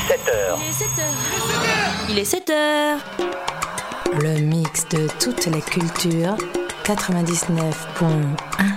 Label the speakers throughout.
Speaker 1: 7h.
Speaker 2: Il est 7h.
Speaker 3: Le mix de toutes les cultures, 99.1.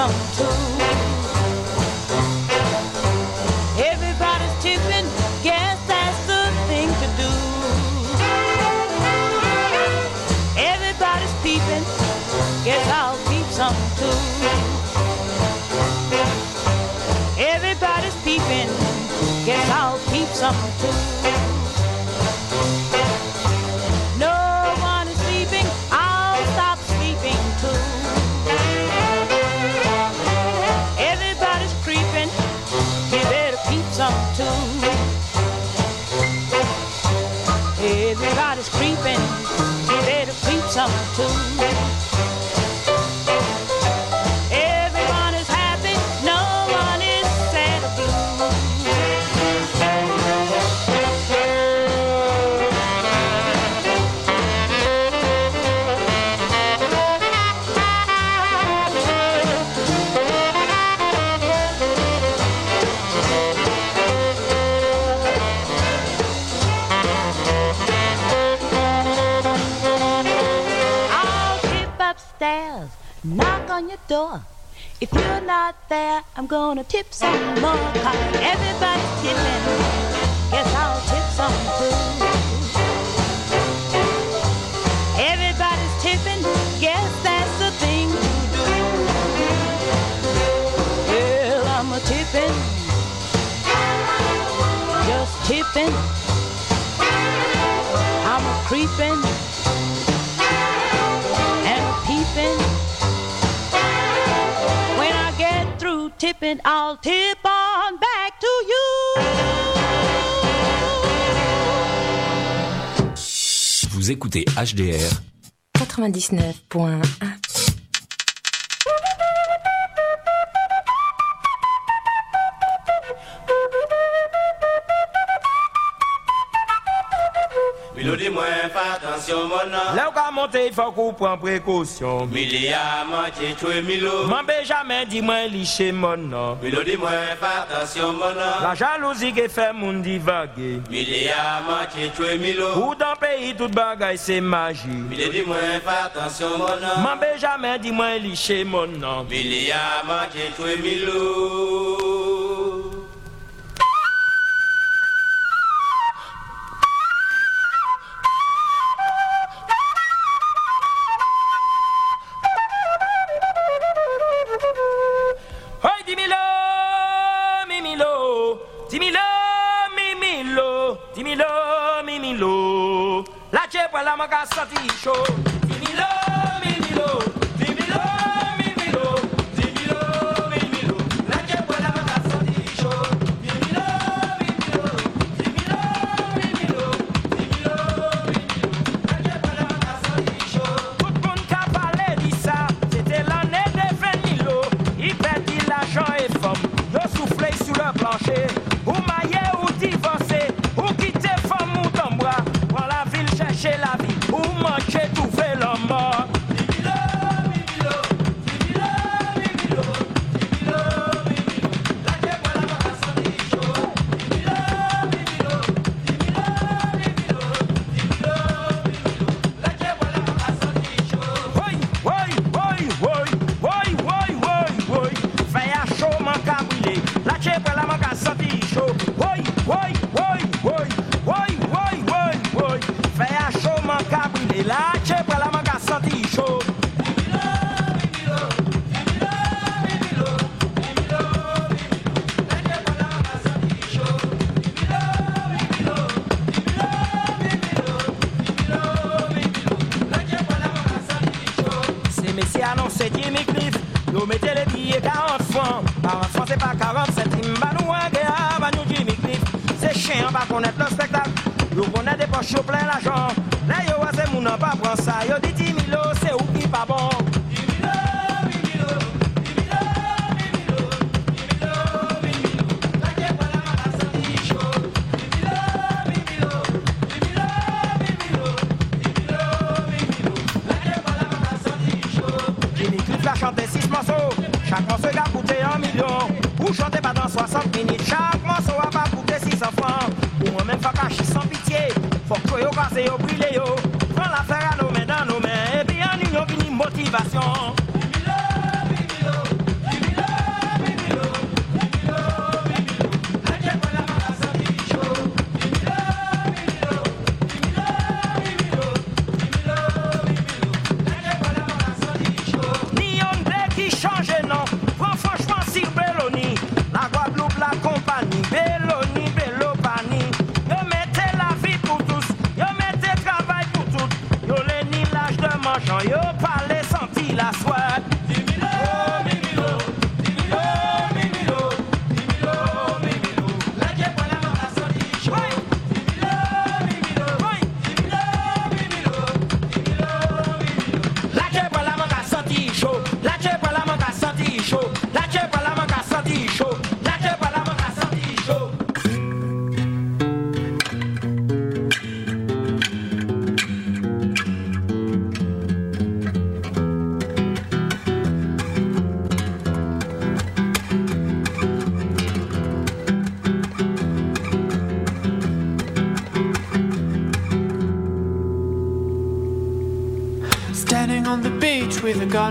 Speaker 1: some too. Everybody's tipping, guess that's the thing to do. Everybody's peeping, guess I'll peep some too. Everybody's peeping, guess I'll peep some too. No one is sleeping, I'll stop sleeping too. Everybody's creeping, you better peep some too. Everybody's creeping, you better peep some too. Everyone is happy, no one is sad or blue. I'll tip upstairs, knock on your door. If you're not there, I'm gonna tip some more. 'Cause everybody's tipping, guess I'll tip some too. Everybody's tipping, guess that's the thing to do. Well, I'm a tipping, just tipping. I'm a creeping and a peeping. When I get through tipping, I'll tip on back to you.
Speaker 4: Vous écoutez HDR
Speaker 3: 99.1.
Speaker 5: Milo dis-moi, fais attention, mon nom.
Speaker 6: Là où on monte, il faut qu'on prenne précaution.
Speaker 5: Milia, moitié, tu es Milo.
Speaker 6: M'en jamais dis-moi licher mon nom.
Speaker 5: Milo dis-moi, fais attention, mon nom.
Speaker 6: La jalousie qui fait mon divaguer.
Speaker 5: Milia, moitié, tu es Milo.
Speaker 6: Ou dans le pays, toute bagaille c'est magie.
Speaker 5: Milo dis-moi, fais attention, mon nom.
Speaker 6: M'en jamais dis-moi licher mon nom.
Speaker 5: Milia, moitié, tu es Milo.
Speaker 6: Hey, dis-mi-le, mimilo. Dis-mi-le, mimilo. Dis-mi-le, mimilo. La chepe, la maga senti chaud. Dis-mi-le, mimilo. Dis-mi-le, mimilo. Dis-mi-le, mimilo. La chepe, la maga senti chaud. Dis-mi-le, mimilo. Dis-mi-le, mimilo. Dis-mi-le, mimilo. La chepe, la maga senti chaud. Tout le monde qui a parlé de ça, c'était l'année de 20 Milo. Il perdit l'argent et femme, de souffler sous le plancher. Ou mailler ou divorcer, ou quitter femme ou d'embois. Pour la ville chercher la vie, ou manger tout fait l'homme mort. Dis-mi-le, mimilo, dis-mi-le, mimilo, dis-mi-le, mimilo. La gueule, la main à son chaud. Dis-mi-le, mimilo, dis-mi-le, mimilo, dis-mi-le, mimilo. La gueule, la main à son chaud. Oui, oui, oui, oui, oui, oui, oui, oui. Fais à chaud, mon cabrillé. La gueule, la main à son chaud. Oui, oui, oui, oui, oui, oui, oui, oui. Fais à chaud, mon cabrillé. La gueule, la main à son chaud. Dis-mi-le, mimilo, dis-mi-le, mimilo, dis-mi-le, mimilo. La gueule, la main à son chaud. Dis-mi-le, mimilo, dis-mi-le, mimilo, dis-mi-le, mimilo. La gueule, la main à son chaud. C'est messieurs annoncé Jimmy Cliff. Nous mettez les billets 40 francs. Par un franc, c'est pas 47. Il m'a nous un gars, bah nous Jimmy Cliff. C'est chiant, on va connaître le spectacle. Nous connaît des poches au plein l'argent. Là, yo, c'est mon n'a pas prendre ça. Yo, dit 10 000, c'est où qui pas bon. 10 000, 10 000, 10 000, 10 000, 10 000, 10 000. La gueule, la main à son chaud. 10 000, 10 000, 10 000, 10 000, 10 000, 10 000. La gueule, la main à son chaud. Jimmy Cliff a chanté 6 morceaux. Chaque morceau a coûté 1 million. Ou chantez pas dans 60 minutes. Chaque morceau a pas coûté 600 francs. Ou même pas caché sans pitié. Faut que yo casse yo brûle yo. Prends l'affaire à nos mains dans nos mains. Et puis en union vini motivation. Dis-mi-le, dis-mi-le,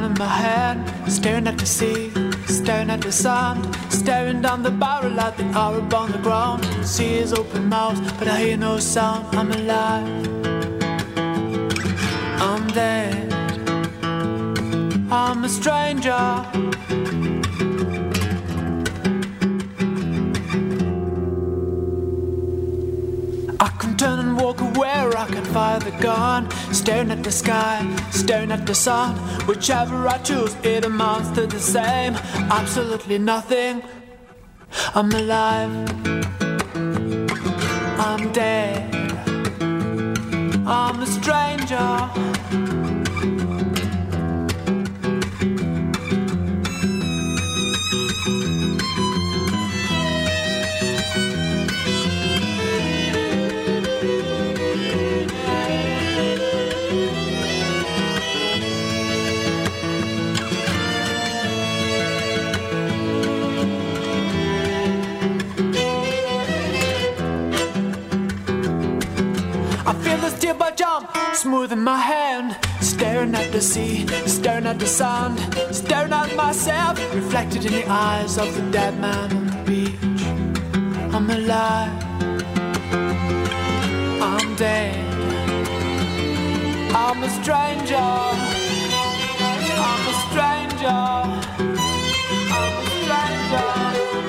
Speaker 7: gun in my hand, staring at the sea, staring at the sun, staring down the barrel at the orb on the ground. The sea is open mouth, but I hear no sound. I'm alive, I'm dead, I'm a stranger. I can turn and walk away, or I can fire the gun, staring at the sky, staring at the sun. Whichever I choose, it amounts to the same. Absolutely nothing. I'm alive, I'm dead, I'm a stranger. Smooth in my hand, staring at the sea, staring at the sun, staring at myself, reflected in the eyes of the dead man on the beach. I'm alive, I'm dead, I'm a stranger, I'm a stranger, I'm a stranger.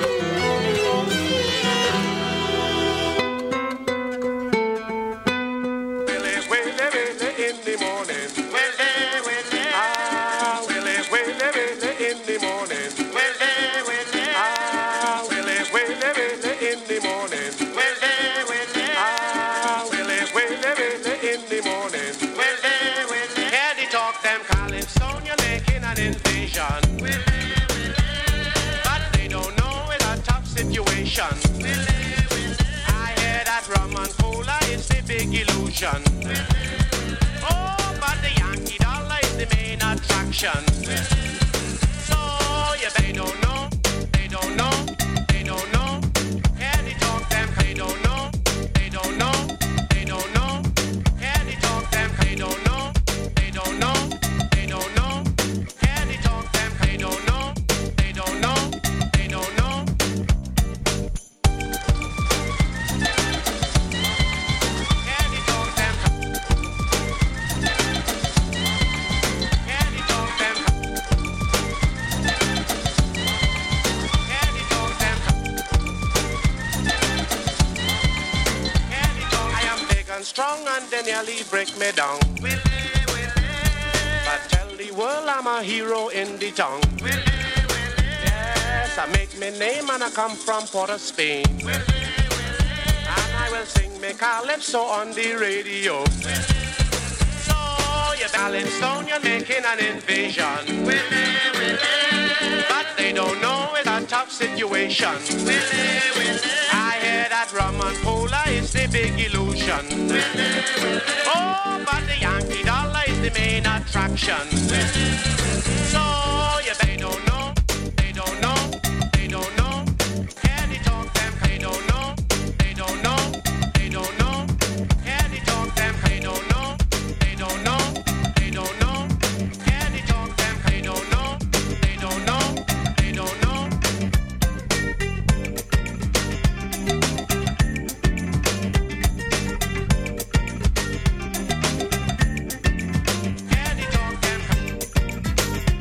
Speaker 5: I hear that rum and cola is the big illusion. Oh, but the Yankee dollar is the main attraction. So you they don't know, they don't know, they don't know. Hear the talk them, they don't know, they don't know, they don't know. Hear the talk them, they don't know, they don't know, they don't know. Hear the talk them, they don't know, they don't know, they don't know. Strong and they nearly break me down. But tell the world I'm a hero in the town. Yes, I make me name and I come from Port of Spain. And I will sing me calypso on the radio. So you Calypso, you're making an invasion. But they don't know it's a tough situation. I hear that rum and cola is the big illusion. Oh, but the Yankee dollar is the main attraction. So you they don't know, they don't know, they don't know. Can they talk them? They don't know, they don't know, they don't know. Can they talk them? They don't know, they don't know, they don't know. Can they talk them? They don't know, they don't know, they don't know. Can they talk them?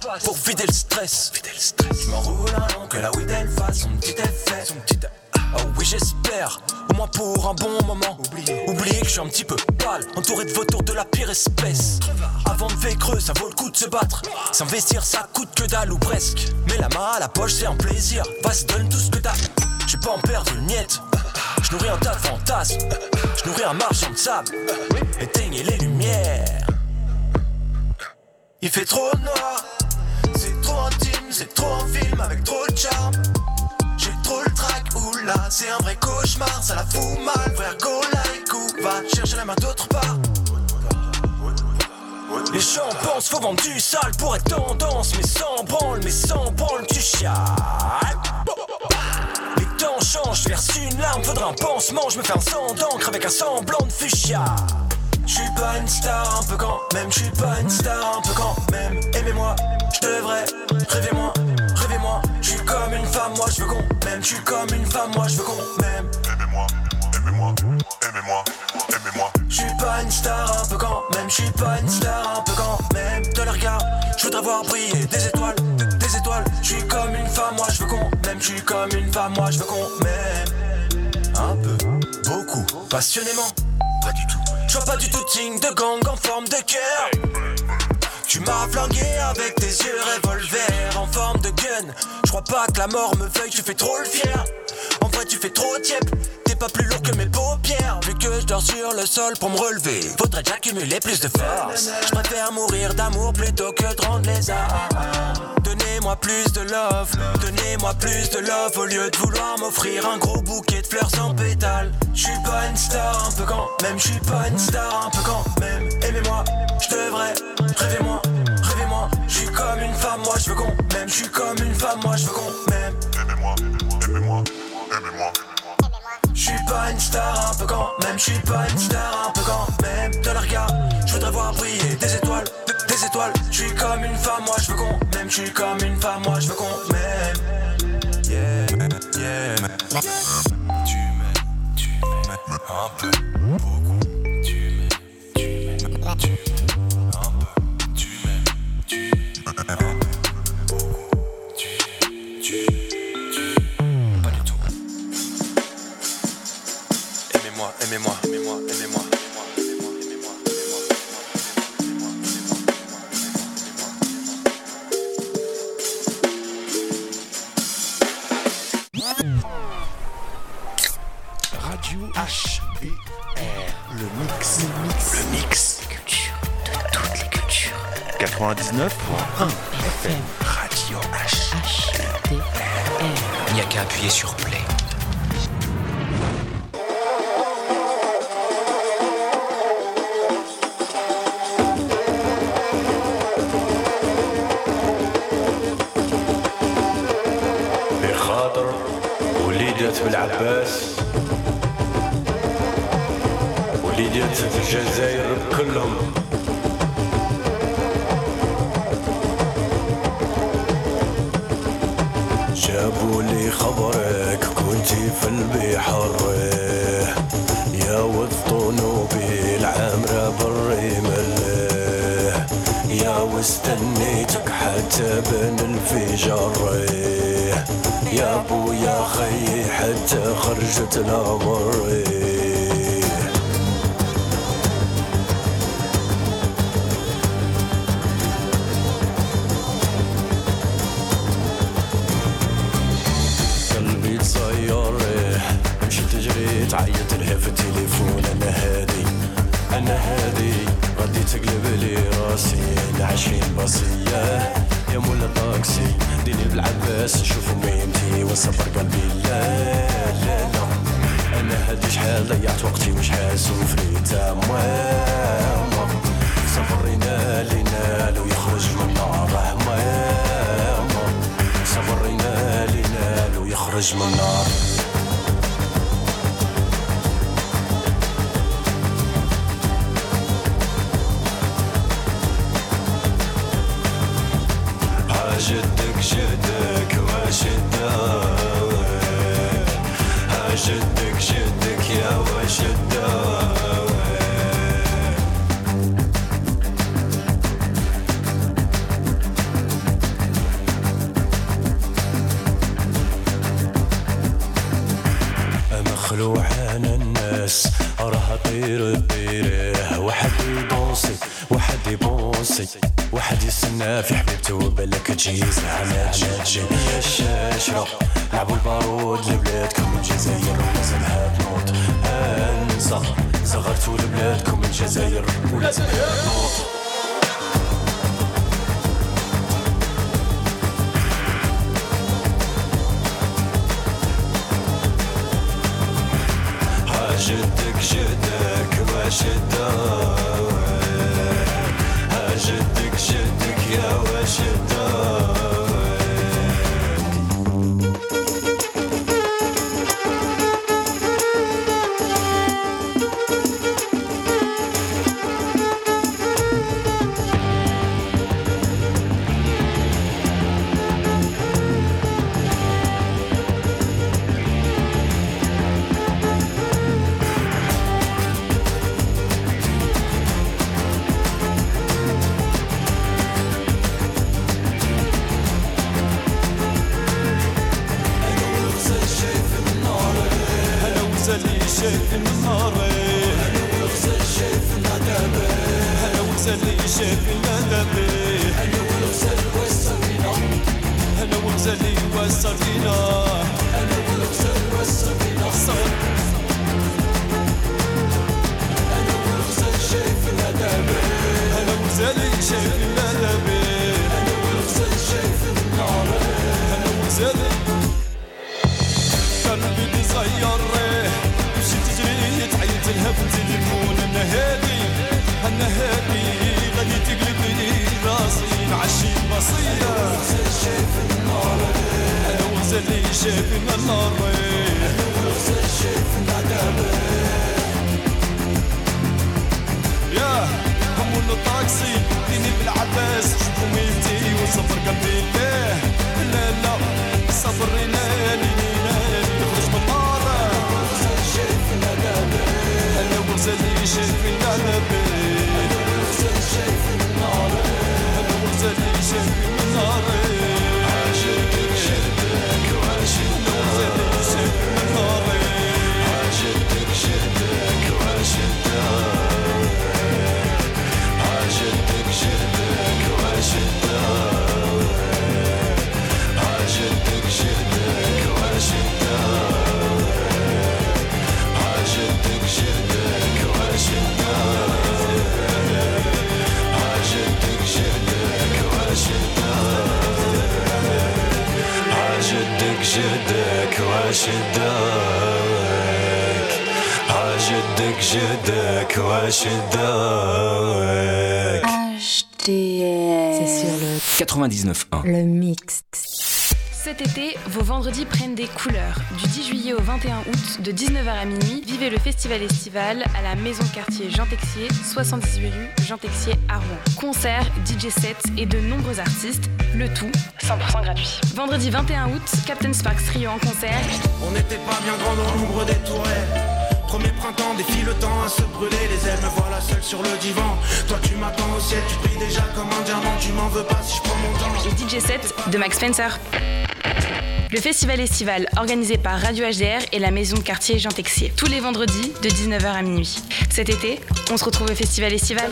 Speaker 8: pour vider le stress. Je m'enroule un long que la weed elle fasse son petit effet. Oh oui j'espère, au moins pour un bon moment. Oubliez que je suis un petit peu pâle, entouré de vautours de la pire espèce. Avant de faire creux, ça vaut le coup de se battre. S'investir ça coûte que dalle ou presque. Mais la main à la poche c'est un plaisir. Vas-y donne tout ce que t'as. Je vais pas en perdre une miette. Je nourris un tas de fantasmes. Je nourris un marchand de sable. Éteignez les lumières. Il fait trop noir. C'est trop intime, c'est trop en film avec trop de charme. J'ai trop le track, oula, c'est un vrai cauchemar. Ça la fout mal, frère, go like ou va chercher la main d'autre part. Les gens pensent faut vendre du sale pour être tendance. Mais sans branle, tu chiales. Les temps changent, verse une larme, faudra un pansement. Je me fais un sang d'encre avec un semblant de fuchsia. J'suis pas une star un peu quand même, j'suis pas une star un peu quand même. Aimez-moi, j'devrais, rêvez-moi, j'suis comme une femme, moi j'veux qu'on m'aime. J'suis comme une femme, moi j'veux qu'on m'aime. Aimez-moi. J'suis pas une star un peu quand même, j'suis pas une star un peu quand même. Dans le regard, j'voudrais voir briller des étoiles. J'suis comme une femme, moi j'veux qu'on m'aime. J'suis comme une femme, moi j'veux qu'on m'aime. Un peu, beaucoup, passionnément. Pas du tout. Je vois pas du tout de signe de gang en forme de cœur. Tu m'as flanqué avec tes yeux revolver en forme de gun. Je crois pas que la mort me veuille, tu fais trop le fier. En vrai tu fais trop tiep, t'es pas plus lourd que mes paupières. Vu que je dors sur le sol pour me relever, faudrait déjà accumuler plus de force. Je préfère mourir d'amour plutôt que de rendre les armes. Donnez-moi plus de love au lieu de vouloir m'offrir un gros bouquet de fleurs sans pétales. J'suis pas une star un peu quand même, j'suis pas une star un peu quand même. Aimez-moi, j'devrais, rêvez-moi, j'suis comme une femme, moi j'veux qu'on m'aime. J'suis comme une femme, moi j'veux qu'on m'aime. Aimez-moi. J'suis pas une star un peu quand même, j'suis pas une star un peu quand même. Dans le regard, j'voudrais voir briller des étoiles. J'suis comme une femme, moi j'veux qu'on m'aime. J'suis comme une femme, moi j'veux qu'on m'aime. Yeah. Tu m'aimes un peu, beaucoup. Tu m'aimes un peu, tu m'aimes un peu, beaucoup. Pas du tout. Aimez-moi.
Speaker 9: Radio HDR, le mix
Speaker 2: Culture de toutes les cultures.
Speaker 9: 99.1 FM, Radio HDR.
Speaker 4: Il n'y a qu'à appuyer sur play.
Speaker 10: بخاطر وليدات بالعباس وليدات الجزائر كلهم. جابوا لي خبرك كنتي في البحر يا والطنوبي العامرة بالرمل يا واستنيتك حتى بان الفجر يا ابويا خيي حتى خرجت الامر. قلبي تصير مشيت جريت عيط لها في التليفون انا هادي غادي تقلب لي راسي ل20 باصيه يا مولا طاكسي ديني بالعباس نشوفو ميمتي ونصبر قلبي لا انا هادي شحال ضيعت وقتي وشحال سوفريت ماما صبرينا لينا لو يخرج من النار ماما صبرينا لينا لو يخرج من النار. جدك وشدك جدك يا وشدك. دخلوا على الناس راها طير طيره واحد يبوسي واحد يبوسي واحد يستنى في حبيبته وبالك تجي زعما تجي يا الشاشرة لعبوا البارود لبلادكم الجزائر ولازمها تموت انسى صغرتوا لبلادكم الجزائر ولازمها تموت جدك جدك وشدك جدك جدك يا وشدك شايف النهاري انا وغزل شايف الندبي انا وغزل شايف الندبي انا وغزل وصلينا انا وغزل وصلينا انا وغزل وصلينا انا وغزل شايف الندبي انا وغزل شايف الندبي انا وغزل شايف النهاري انا وغزل قلبي صغير تعيط لها في التليفون انا هادي غادي تقلب لي راسي نعشي البصيه انا وغزل شايف النار انا وغزل شايف النار انا وغزل شايف الندبي يا همون الطاكسي ديني بالعباس شوفوا ميلتي وصبر قلبي ليه لا لا صبر رينالي نخرج من النار أنا وغزل شايف الندبي أنا وغزل شايف النار أنا وغزل شايف النار عاشقك شدك وعشدك أنا وغزل شايف النار عاشقك شدك وعشدك عاشقك شدك وعشدك عاشقك شدك وعشدك عاشقك شدك وعشدك عاشقك شدك وعشدك عاشقك شدك وعشدك عاشقك شدك وعشدك
Speaker 3: HDR. C'est sur le
Speaker 4: 99.1.
Speaker 3: Le mix.
Speaker 11: Cet été, vos vendredis prennent des couleurs. Du 10 juillet au 21 août, de 19h à minuit, vivez le festival estival à la maison quartier Jean Texier, 78 rue Jean Texier à Rouen. Concerts, DJ sets et de nombreux artistes, le tout 100% gratuit. Vendredi 21 août, Captain Sparks Trio en concert.
Speaker 12: On n'était pas bien grand dans l'ombre des tourelles. Premier printemps, défile le temps à se brûler les ailes. Me voilà seul sur le divan. Toi tu m'attends au ciel, tu brilles déjà comme un diamant. Tu m'en veux pas si je prends mon temps.
Speaker 11: Et DJ set de Max Spencer. Le festival estival organisé par Radio HDR et la maison de quartier Jean Texier. Tous les vendredis de 19h à minuit. Cet été, on se retrouve au festival estival.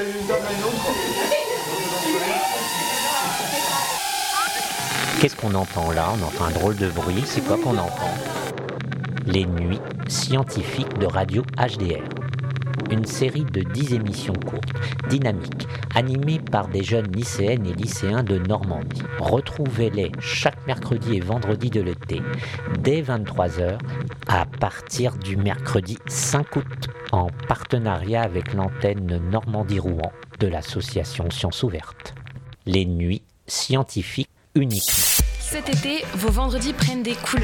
Speaker 13: Qu'est-ce qu'on entend là? On entend un drôle de bruit. C'est quoi qu'on entend? Les nuits scientifiques de Radio HDR. Une série de 10 émissions courtes, dynamiques, animées par des jeunes lycéennes et lycéens de Normandie. Retrouvez-les chaque mercredi et vendredi de l'été, dès 23h, à partir du mercredi 5 août, en partenariat avec l'antenne Normandie-Rouen de l'association Sciences Ouvertes. Les nuits scientifiques uniquement.
Speaker 11: Cet été, vos vendredis prennent des couleurs.